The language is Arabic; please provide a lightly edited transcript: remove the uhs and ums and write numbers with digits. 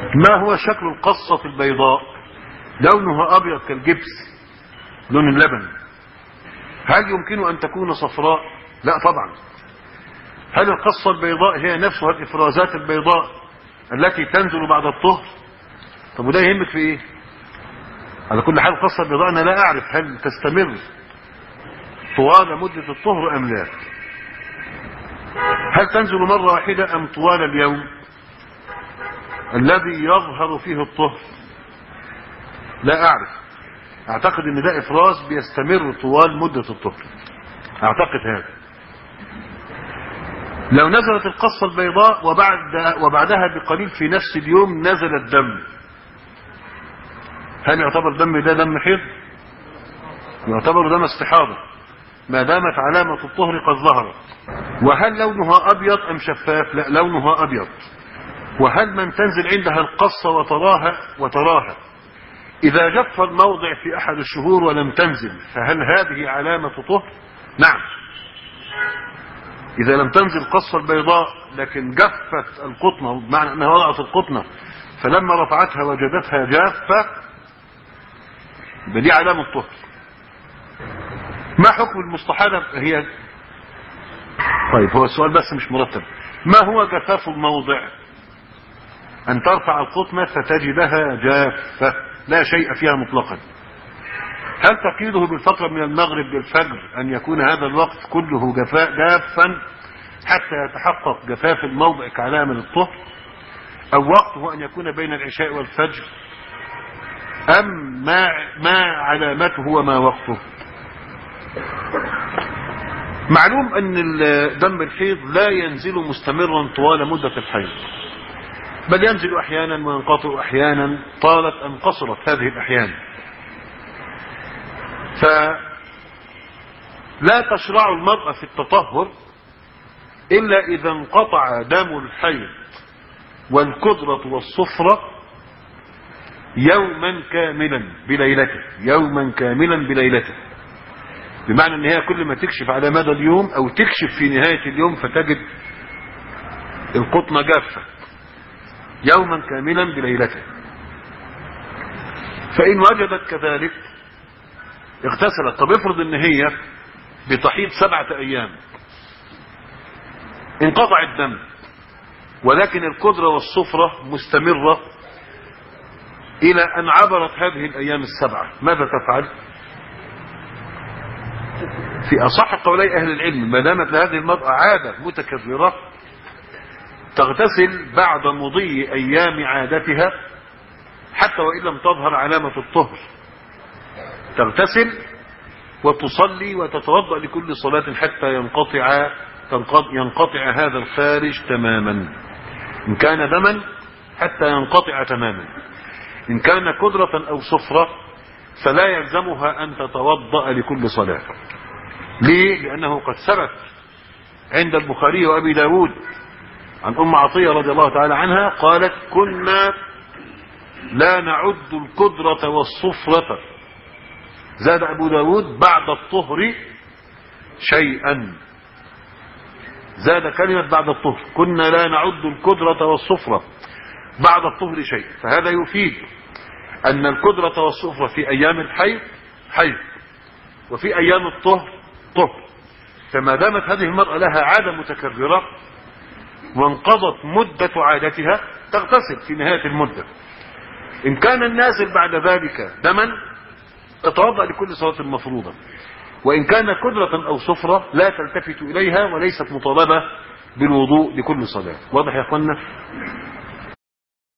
ما هو شكل القصة البيضاء؟ لونها أبيض كالجبس لون اللبن. هل يمكن أن تكون صفراء؟ لا طبعا. هل القصة البيضاء هي نفسها الإفرازات البيضاء التي تنزل بعد الطهر؟ طب وده يهمك في إيه؟ على كل حال القصة البيضاء أنا لا أعرف هل تستمر طوال مدة الطهر أم لا. هل تنزل مرة واحدة أم طوال اليوم الذي يظهر فيه الطهر؟ لا أعرف. أعتقد أن ده إفراز بيستمر طوال مدة الطهر، أعتقد هذا. لو نزلت القصة البيضاء وبعدها بقليل في نفس اليوم نزل الدم، هل يعتبر دم ده دم حيض؟ يعتبر دم استحاضة ما دامت علامة الطهر قد ظهرت. وهل لونها أبيض أم شفاف؟ لا، لونها أبيض. وهل من تنزل عندها القصة وتراها إذا جف الموضع في أحد الشهور ولم تنزل فهل هذه علامة طهر؟ نعم. إذا لم تنزل القصة البيضاء لكن جفت القطنة، بمعنى أنها وضعت القطنة فلما رفعتها وجدتها جافة، بدي علامة طهر. ما حكم المستحاضة هي؟ طيب هو السؤال بس مش مرتب. ما هو جفاف الموضع؟ أن ترفع القطنة فتجدها جافة لا شيء فيها مطلقا. هل تقييده بالفترة من المغرب للفجر أن يكون هذا الوقت كله جافا حتى يتحقق جفاف الموضع كعلامة الطهر، أو وقته أن يكون بين العشاء والفجر، أم ما علامته وما وقته؟ معلوم أن دم الحيض لا ينزل مستمرا طوال مدة الحيض، بل ينزل أحيانا وينقطع أحيانا طالت أم قصرت هذه الأحيان. فلا تشرع المرأة في التطهر إلا إذا انقطع دم الحيض والكدرة والصفرة يوما كاملا بليلته، بمعنى ان هي كل ما تكشف على مدى اليوم او تكشف في نهاية اليوم فتجد القطنة جافة يوما كاملا بليلته. فإن وجدت كذلك اغتسلت. طب افرض ان هي بتحيض 7 أيام انقطع الدم ولكن الكدرة والصفرة مستمرة إلى أن عبرت هذه الأيام 7، ماذا تفعل؟ في أصح قولي أهل العلم ما دامت لهذه المرأة عادة متكررة تغتسل بعد مضي أيام عادتها حتى وإن لم تظهر علامة الطهر، تغتسل وتصلي وتتوضأ لكل صلاة حتى ينقطع هذا الخارج تماما. إن كان دما حتى ينقطع تماما، إن كان كدرة أو صفرة فلا يلزمها أن تتوضأ لكل صلاة. ليه؟ لأنه قد ثبت عند البخاري وأبي داود عن أم عطية رضي الله تعالى عنها قالت: كنا لا نعد الكدرة والصفرة، زاد أبو داود بعد الطهر شيئا، زاد كلمة بعد الطهر، كنا لا نعد الكدرة والصفرة بعد الطهر شيئا. فهذا يفيد أن الكدرة والصفرة في أيام الحيض حيض وفي أيام الطهر طهر. فما دامت هذه المرأة لها عادة متكررة وانقضت مدة عادتها تغتسل في نهاية المدة. إن كان النازل بعد ذلك دما تتوضأ لكل صلاة مفروضة، وإن كان كدرة أو صفرة لا تلتفت إليها وليست مطالبة بالوضوء لكل صلاة. واضح يا أخوانا؟